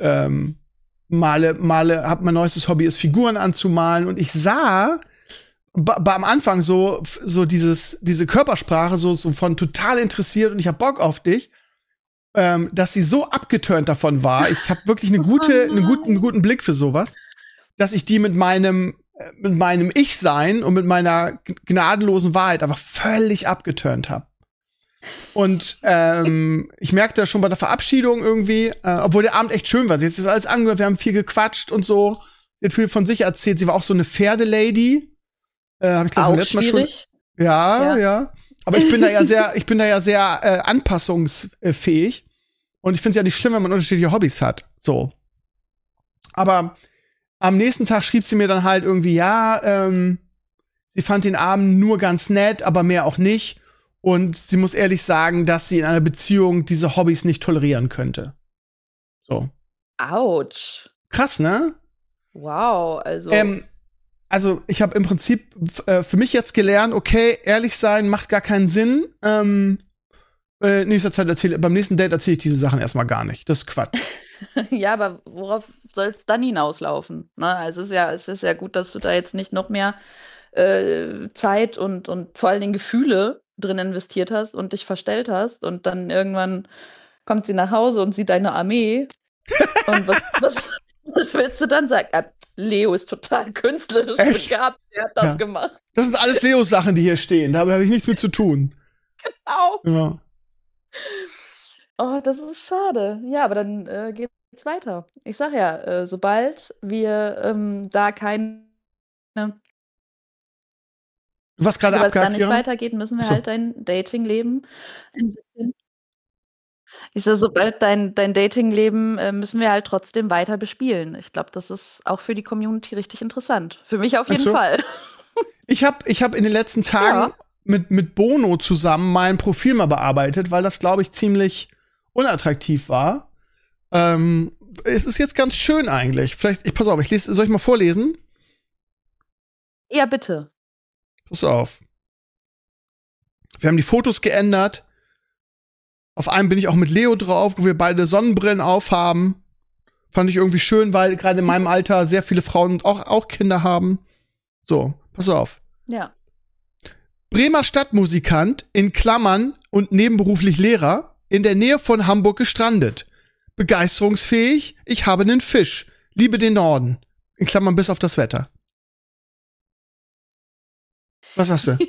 hab mein neuestes Hobby ist, Figuren anzumalen. Und ich sah am Anfang so diese Körpersprache so von total interessiert und ich hab Bock auf dich, dass sie so abgeturnt davon war. Ich habe wirklich einen guten Blick für sowas, dass ich die mit meinem Ich-Sein und mit meiner gnadenlosen Wahrheit einfach völlig abgeturnt habe. Und ich merkte das schon bei der Verabschiedung irgendwie, obwohl der Abend echt schön war. Sie hat das alles angehört, wir haben viel gequatscht und so. Sie hat viel von sich erzählt. Sie war auch so eine Pferdelady. Hab ich glaube Auch letztes Mal schon. schwierig. Ja. Aber ich bin da ja sehr anpassungsfähig. Und ich finde es ja nicht schlimm, wenn man unterschiedliche Hobbys hat. So. Aber am nächsten Tag schrieb sie mir dann halt irgendwie, sie fand den Abend nur ganz nett, aber mehr auch nicht. Und sie muss ehrlich sagen, dass sie in einer Beziehung diese Hobbys nicht tolerieren könnte. So. Autsch. Krass, ne? Wow, also. Also ich habe im Prinzip für mich jetzt gelernt, okay, ehrlich sein macht gar keinen Sinn. Beim nächsten Date erzähle ich diese Sachen erstmal gar nicht. Das ist Quatsch. Ja, aber worauf soll es dann hinauslaufen? Ne? Also es ist ja gut, dass du da jetzt nicht noch mehr Zeit und vor allen Dingen Gefühle drin investiert hast und dich verstellt hast und dann irgendwann kommt sie nach Hause und sieht deine Armee. Und was willst du dann sagen? Leo ist total künstlerisch begabt, der hat das gemacht. Das sind alles Leos Sachen, die hier stehen. Da habe ich nichts mit zu tun. Genau. Ja. Oh, das ist schade. Ja, aber dann geht's weiter. Ich sag ja, sobald wir da keine Du warst gerade Sobald es dann abgehakt, nicht Kira? weitergeht, müssen wir Ach so. halt dein Datingleben ein bisschen. Ich sag, sobald dein Datingleben müssen wir halt trotzdem weiter bespielen. Ich glaube, das ist auch für die Community richtig interessant. Für mich auf jeden Meinst du? Fall. Ich hab in den letzten Tagen mit Bono zusammen mein Profil mal bearbeitet, weil das, glaube ich, ziemlich unattraktiv war. Es ist jetzt ganz schön eigentlich. Vielleicht, pass auf, soll ich mal vorlesen? Ja, bitte. Pass auf. Wir haben die Fotos geändert. Auf einem bin ich auch mit Leo drauf, wo wir beide Sonnenbrillen aufhaben. Fand ich irgendwie schön, weil gerade in meinem Alter sehr viele Frauen auch Kinder haben. So, pass auf. Ja. Bremer Stadtmusikant, in Klammern und nebenberuflich Lehrer, in der Nähe von Hamburg gestrandet. Begeisterungsfähig, ich habe nen Fisch. Liebe den Norden. In Klammern bis auf das Wetter. Was hast du?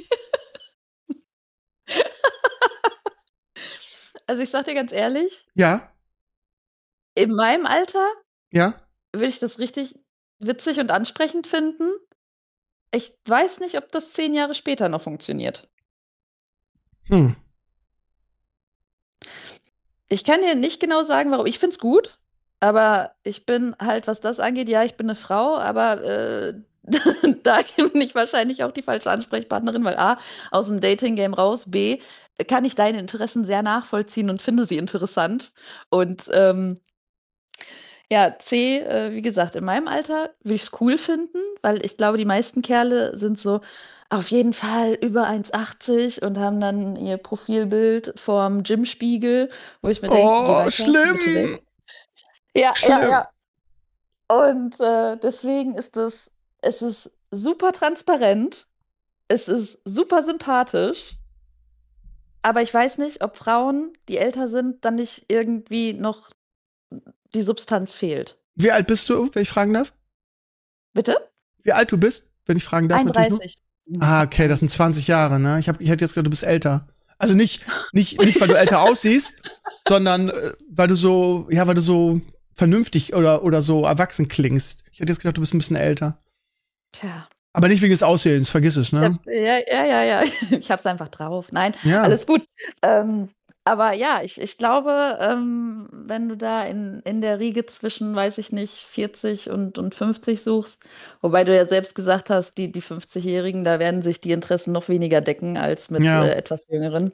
Also ich sag dir ganz ehrlich, Ja? in meinem Alter Ja? würde ich das richtig witzig und ansprechend finden. Ich weiß nicht, ob das 10 Jahre später noch funktioniert. Ich kann dir nicht genau sagen, warum. Ich find's gut, aber ich bin halt, was das angeht, ja, ich bin eine Frau, aber da bin ich wahrscheinlich auch die falsche Ansprechpartnerin, weil A, aus dem Dating-Game raus, B, kann ich deine Interessen sehr nachvollziehen und finde sie interessant. Und ja, C, wie gesagt, in meinem Alter würde ich es cool finden, weil ich glaube, die meisten Kerle sind so auf jeden Fall über 1,80 und haben dann ihr Profilbild vorm Gymspiegel, wo ich mir denke, geh Oh, weiter, bitte schlimm. weg. Ja, Schlimm. ja. Und deswegen es ist super transparent, es ist super sympathisch, aber ich weiß nicht, ob Frauen, die älter sind, dann nicht irgendwie noch die Substanz fehlt. Wie alt bist du, wenn ich fragen darf? Bitte? Wie alt du bist, wenn ich fragen darf? natürlich nur? 31. Ah, okay, das sind 20 Jahre, ne? Ich hätte jetzt gedacht, du bist älter. Also nicht, weil du älter aussiehst, sondern weil du so vernünftig oder so erwachsen klingst. Ich hätte jetzt gedacht, du bist ein bisschen älter. Tja. Aber nicht wegen des Aussehens, vergiss es, ne? Ja. Ich hab's einfach drauf. Nein, Ja. alles gut. Aber ja, ich glaube, wenn du da in der Riege zwischen, weiß ich nicht, 40 und 50 suchst, wobei du ja selbst gesagt hast, die 50-Jährigen, da werden sich die Interessen noch weniger decken als mit Ja. etwas Jüngeren.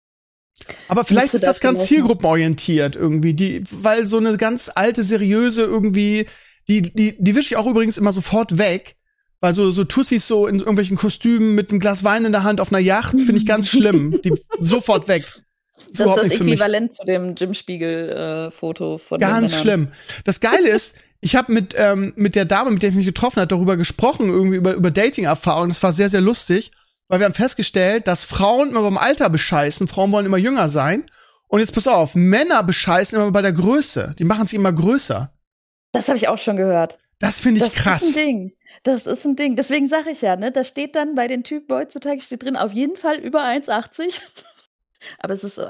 Aber vielleicht Müsste ist das da ganz vielleicht zielgruppenorientiert irgendwie, weil so eine ganz alte, seriöse irgendwie, die wische ich auch übrigens immer sofort weg, weil so Tussis so in irgendwelchen Kostümen mit einem Glas Wein in der Hand auf einer Yacht, finde ich ganz schlimm. Die sofort weg. Das ist das Äquivalent zu dem Gymspiegel-Foto von den Männern. Ganz schlimm. Das Geile ist, ich habe mit der Dame, mit der ich mich getroffen habe, darüber gesprochen, irgendwie über Dating-Erfahrungen. Das war sehr, sehr lustig, weil wir haben festgestellt, dass Frauen immer beim Alter bescheißen. Frauen wollen immer jünger sein. Und jetzt pass auf, Männer bescheißen immer bei der Größe. Die machen sich immer größer. Das habe ich auch schon gehört. Das finde ich krass. Das ist ein Ding. Deswegen sage ich ja, ne, da steht dann bei den Typen heutzutage steht drin, auf jeden Fall über 1,80. Aber es ist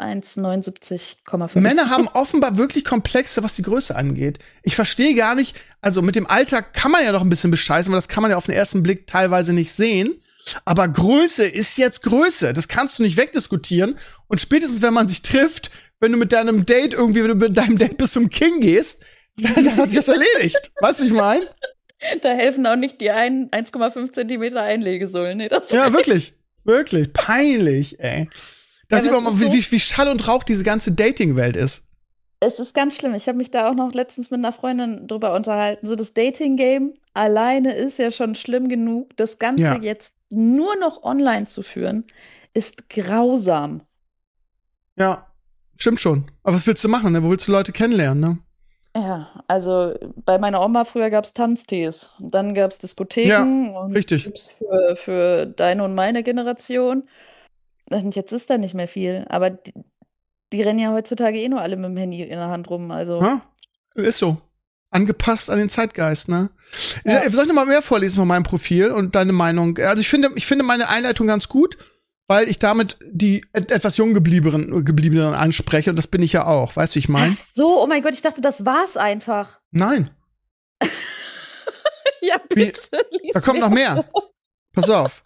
1,79,5. Männer haben offenbar wirklich Komplexe, was die Größe angeht. Ich verstehe gar nicht, also mit dem Alter kann man ja doch ein bisschen bescheißen, weil das kann man ja auf den ersten Blick teilweise nicht sehen. Aber Größe ist jetzt Größe. Das kannst du nicht wegdiskutieren. Und spätestens, wenn man sich trifft, wenn du mit deinem Date irgendwie, wenn du mit deinem Date bis zum King gehst, dann hat sich das erledigt. Weißt du, wie ich meine? Da helfen auch nicht die 1,5 Zentimeter Einlegesohlen. Nee, das Ja, wirklich. Wirklich. Peinlich, ey. Da sieht man mal, wie Schall und Rauch diese ganze Dating-Welt ist. Es ist ganz schlimm. Ich habe mich da auch noch letztens mit einer Freundin drüber unterhalten. So das Dating-Game alleine ist ja schon schlimm genug. Das Ganze jetzt nur noch online zu führen, ist grausam. Ja, stimmt schon. Aber was willst du machen, ne? Wo willst du Leute kennenlernen, ne? Ja, also bei meiner Oma früher gab es Tanztees. Dann gab es Diskotheken. Ja, und richtig. Tipps für deine und meine Generation. Und jetzt ist da nicht mehr viel. Aber die rennen ja heutzutage eh nur alle mit dem Handy in der Hand rum. Also. Ja, ist so. Angepasst an den Zeitgeist, ne? Ja. Soll ich noch mal mehr vorlesen von meinem Profil und deine Meinung? Also ich finde meine Einleitung ganz gut, weil ich damit die etwas jung gebliebenen anspreche und das bin ich ja auch. Weißt du, wie ich meine? Ach so, oh mein Gott, ich dachte, das war's einfach. Nein. Ja, bitte. Da kommt noch mehr. Pass auf.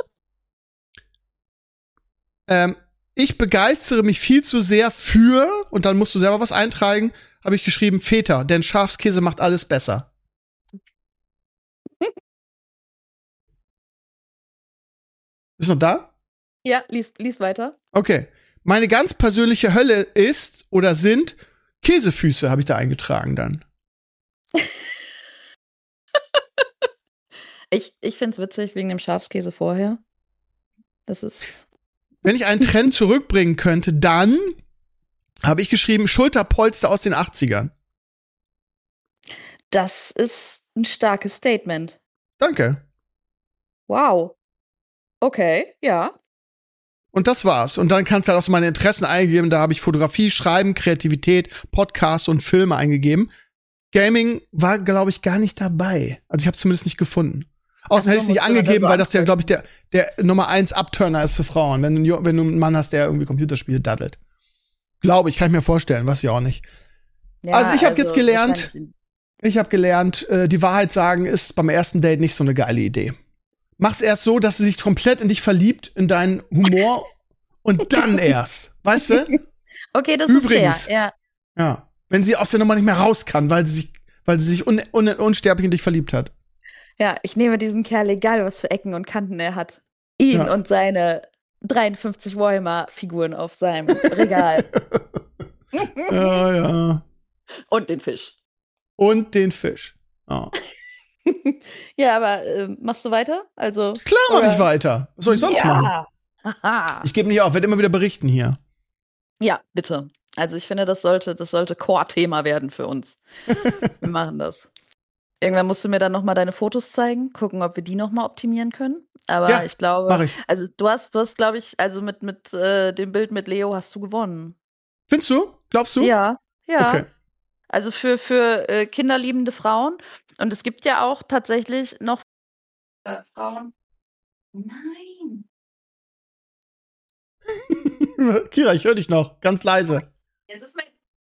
Ich begeistere mich viel zu sehr für, und dann musst du selber was eintragen, habe ich geschrieben, Feta, denn Schafskäse macht alles besser. Ist noch da? Ja, lies weiter. Okay. Meine ganz persönliche Hölle ist oder sind Käsefüße, habe ich da eingetragen dann. Ich find's witzig wegen dem Schafskäse vorher. Das ist. Wenn ich einen Trend zurückbringen könnte, dann habe ich geschrieben Schulterpolster aus den 80ern. Das ist ein starkes Statement. Danke. Wow. Okay, ja. Und das war's. Und dann kannst du halt auch so meine Interessen eingeben. Da habe ich Fotografie, Schreiben, Kreativität, Podcasts und Filme eingegeben. Gaming war, glaube ich, gar nicht dabei. Also ich habe es zumindest nicht gefunden. Außerdem hätte ich es nicht angegeben, weil das ja, glaube ich, der Nummer 1 Upturner ist für Frauen, wenn du einen Mann hast, der irgendwie Computerspiele daddelt. Glaube ich, kann ich mir vorstellen, weiß ich auch nicht. Ja, also ich habe jetzt gelernt, die Wahrheit sagen ist beim ersten Date nicht so eine geile Idee. Mach's erst so, dass sie sich komplett in dich verliebt, in deinen Humor und dann erst, weißt du? Okay, das ist fair, ja. Wenn sie aus der Nummer nicht mehr raus kann, weil sie sich unsterblich in dich verliebt hat. Ja, ich nehme diesen Kerl, egal was für Ecken und Kanten er hat. Ihn und seine 53 Warhammer-Figuren auf seinem Regal. Ja. Und den Fisch. Oh. Ja, aber machst du weiter? Also, klar mache ich weiter. Was soll ich sonst machen? Aha. Ich gebe nicht auf, werde immer wieder berichten hier. Ja, bitte. Also ich finde, das sollte Core-Thema werden für uns. Wir machen das. Irgendwann musst du mir dann noch mal deine Fotos zeigen, gucken, ob wir die noch mal optimieren können. Aber ja, ich glaube, mach ich. Also du hast, glaube ich, also mit dem Bild mit Leo hast du gewonnen. Findest du? Glaubst du? Ja. Okay. Also für kinderliebende Frauen. Und es gibt ja auch tatsächlich noch Frauen. Nein. Kira, ich höre dich noch. Ganz leise. Jetzt ist mein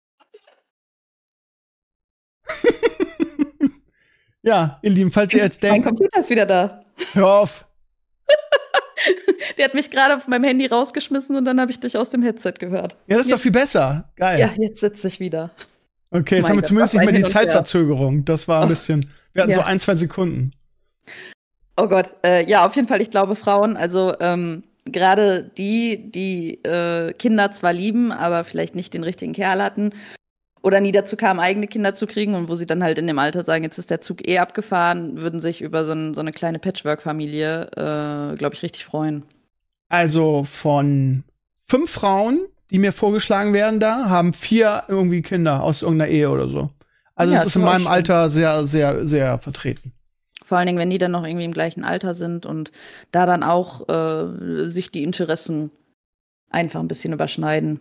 Ja, ihr Lieben, falls ihr jetzt denkt. Mein Computer ist wieder da. Hör auf. Der hat mich gerade auf meinem Handy rausgeschmissen und dann habe ich dich aus dem Headset gehört. Ja, das ist doch viel besser. Geil. Ja, jetzt sitze ich wieder. Okay, jetzt haben wir zumindest nicht mehr die Zeitverzögerung. Das war ein bisschen. Wir hatten so 1-2 Sekunden. Oh Gott, ja, auf jeden Fall, ich glaube, Frauen, also gerade die Kinder zwar lieben, aber vielleicht nicht den richtigen Kerl hatten oder nie dazu kamen, eigene Kinder zu kriegen und wo sie dann halt in dem Alter sagen, jetzt ist der Zug abgefahren, würden sich über so eine kleine Patchwork-Familie, glaube ich, richtig freuen. Also von 5 Frauen, die mir vorgeschlagen werden da, haben 4 irgendwie Kinder aus irgendeiner Ehe oder so. Also das ist in meinem Alter sehr, sehr, sehr vertreten. Vor allen Dingen, wenn die dann noch irgendwie im gleichen Alter sind und da dann auch sich die Interessen einfach ein bisschen überschneiden.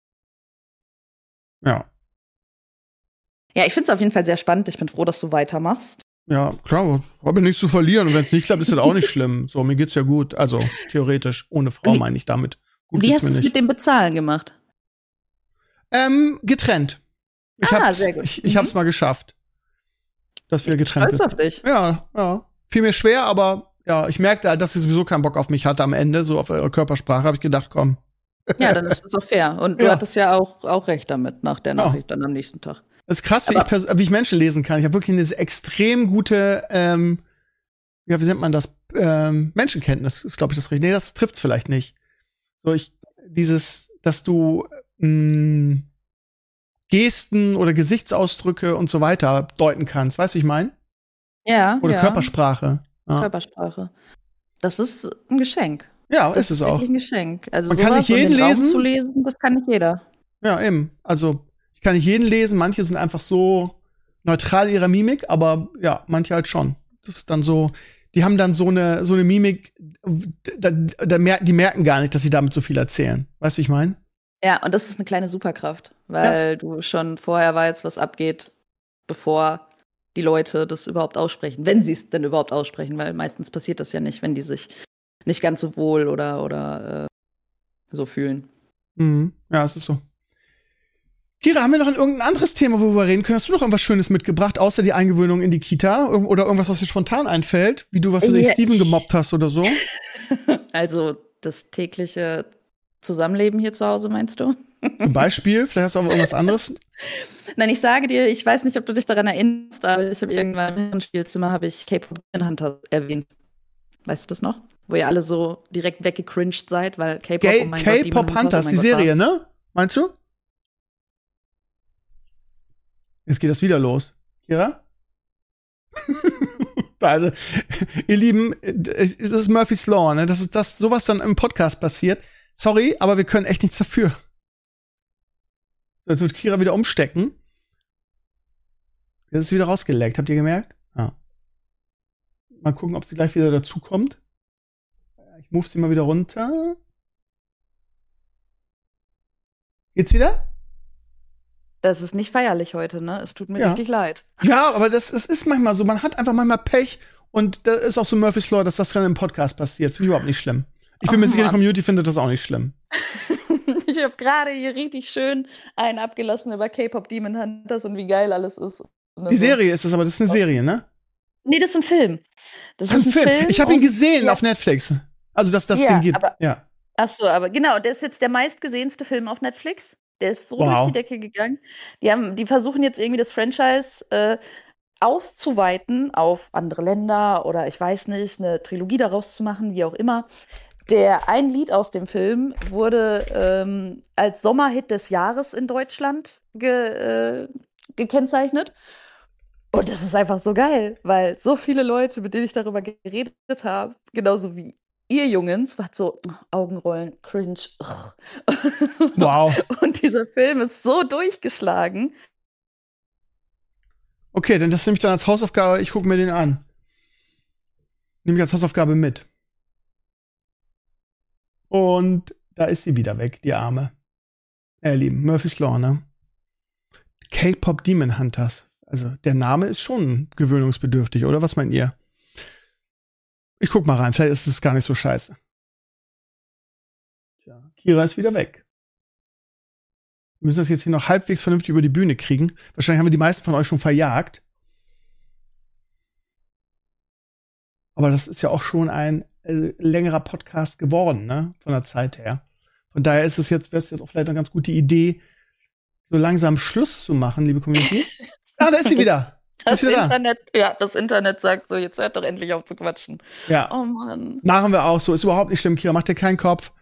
Ja. Ja, ich finde es auf jeden Fall sehr spannend. Ich bin froh, dass du weitermachst. Ja, klar. Habe nichts zu verlieren. Und wenn es nicht klappt, ist das auch nicht schlimm. So, mir geht's ja gut. Also, theoretisch. Ohne Frau meine ich damit. Gut, wie hast du es mit dem Bezahlen gemacht? Getrennt. Sehr gut. Ich hab's mal geschafft. Dass wir getrennt sind. Stolz auf dich. Ja. Fiel mir schwer, aber ja, ich merkte, dass sie sowieso keinen Bock auf mich hatte am Ende, so auf ihre Körpersprache. Habe ich gedacht, komm. Ja, dann ist das doch fair. Und du hattest ja auch recht damit, nach der Nachricht dann am nächsten Tag. Das ist krass, wie ich Menschen lesen kann. Ich habe wirklich eine extrem gute, wie nennt man das? Menschenkenntnis ist, glaube ich, das richtig. Nee, das trifft's vielleicht nicht. So, dass du Gesten oder Gesichtsausdrücke und so weiter deuten kannst. Weißt du, wie ich meine? Ja. Oder Körpersprache. Ja. Körpersprache. Das ist ein Geschenk. Ja, ist es auch. Das ist ein Geschenk. Also man kann nicht jeden lesen. Zu lesen, das kann nicht jeder. Ja, eben. Also, ich kann nicht jeden lesen. Manche sind einfach so neutral in ihrer Mimik, aber ja, manche halt schon. Das ist dann so, die haben dann so eine Mimik, die merken gar nicht, dass sie damit so viel erzählen. Weißt du, wie ich meine? Ja, und das ist eine kleine Superkraft, weil du schon vorher weißt, was abgeht, bevor die Leute das überhaupt aussprechen. Wenn sie es denn überhaupt aussprechen, weil meistens passiert das ja nicht, wenn die sich nicht ganz so wohl oder so fühlen. Mhm. Ja, es ist so. Kira, haben wir noch irgendein anderes Thema, wo wir reden können? Hast du noch irgendwas Schönes mitgebracht, außer die Eingewöhnung in die Kita? Oder irgendwas, was dir spontan einfällt? Wie du, Steven gemobbt hast oder so? Also, das tägliche Zusammenleben hier zu Hause, meinst du? Ein Beispiel? Vielleicht hast du auch irgendwas anderes? Nein, ich sage dir, ich weiß nicht, ob du dich daran erinnerst, aber ich habe irgendwann im Spielzimmer K-Pop Hunter erwähnt. Weißt du das noch? Wo ihr alle so direkt weggecringed seid, weil K-Pop, oh mein Gott, K-Pop Hunters, die Serie, ne? Meinst du? Jetzt geht das wieder los. Kira? Also, ihr Lieben, das ist Murphy's Law, ne? Das ist sowas dann im Podcast passiert. sorry, aber wir können echt nichts dafür. So, jetzt wird Kira wieder umstecken. Jetzt ist sie wieder rausgeleckt. Habt ihr gemerkt? Ja. Mal gucken, ob sie gleich wieder dazukommt. Ich move sie mal wieder runter. Geht's wieder? Das ist nicht feierlich heute, ne? Es tut mir richtig leid. Ja, aber es ist manchmal so. Man hat einfach manchmal Pech. Und da ist auch so Murphy's Law, dass das dann im Podcast passiert. Finde ich überhaupt nicht schlimm. Ich bin mir sicher, die Community findet das auch nicht schlimm. Ich habe gerade hier richtig schön einen abgelassen über K-Pop Demon Hunters und wie geil alles ist. Die Serie ist das, aber das ist eine Serie, ne? Nee, das ist ein Film. Das ist ein Film. Ich habe ihn gesehen auf Netflix. Also, dass das den gibt. Ja. Ach so, aber genau, der ist jetzt der meistgesehenste Film auf Netflix. Der ist so durch die Decke gegangen. Die versuchen jetzt irgendwie das Franchise auszuweiten auf andere Länder oder ich weiß nicht, eine Trilogie daraus zu machen, wie auch immer. Ein Lied aus dem Film wurde als Sommerhit des Jahres in Deutschland gekennzeichnet. Und das ist einfach so geil, weil so viele Leute, mit denen ich darüber geredet habe, genauso wie ihr Jungens, war so Augenrollen, cringe. Wow. Und dieser Film ist so durchgeschlagen. Okay, dann das nehme ich dann als Hausaufgabe, ich gucke mir den an. Nehme ich als Hausaufgabe mit. Und da ist sie wieder weg, die Arme. Ihr Lieben, Murphy's Law, ne? K-Pop Demon Hunters. Also, der Name ist schon gewöhnungsbedürftig, oder? Was meint ihr? Ich guck mal rein, vielleicht ist es gar nicht so scheiße. Tja, Kira ist wieder weg. Wir müssen das jetzt hier noch halbwegs vernünftig über die Bühne kriegen. Wahrscheinlich haben wir die meisten von euch schon verjagt. Aber das ist ja auch schon ein längerer Podcast geworden, ne? Von der Zeit her. Von daher wäre es jetzt auch vielleicht eine ganz gute Idee, so langsam Schluss zu machen, liebe Community. Da ist sie wieder. Das Internet sagt so, jetzt hört doch endlich auf zu quatschen. Ja. Oh Mann. Machen wir auch so. Ist überhaupt nicht schlimm, Kira. Mach dir keinen Kopf.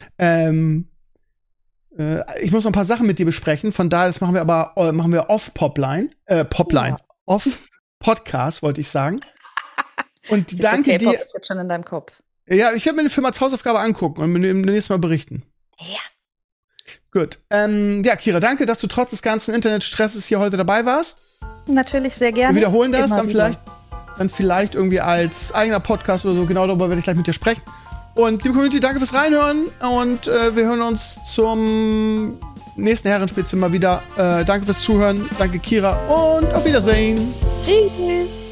Ich muss noch ein paar Sachen mit dir besprechen. Von daher, das machen wir off-Popline. Popline. Ja. Off-Podcast, wollte ich sagen. Und danke dir. Ist jetzt schon in deinem Kopf. Ja, ich werde mir den Film als Hausaufgabe angucken und mir nächstes Mal berichten. Ja. Gut. Ja, Kira, danke, dass du trotz des ganzen Internetstresses hier heute dabei warst. Natürlich, sehr gerne. Wir wiederholen das dann vielleicht irgendwie als eigener Podcast oder so. Genau darüber werde ich gleich mit dir sprechen. Und liebe Community, danke fürs Reinhören. Und wir hören uns zum nächsten Herrenspielzimmer wieder. Danke fürs Zuhören. Danke, Kira. Und auf Wiedersehen. Tschüss.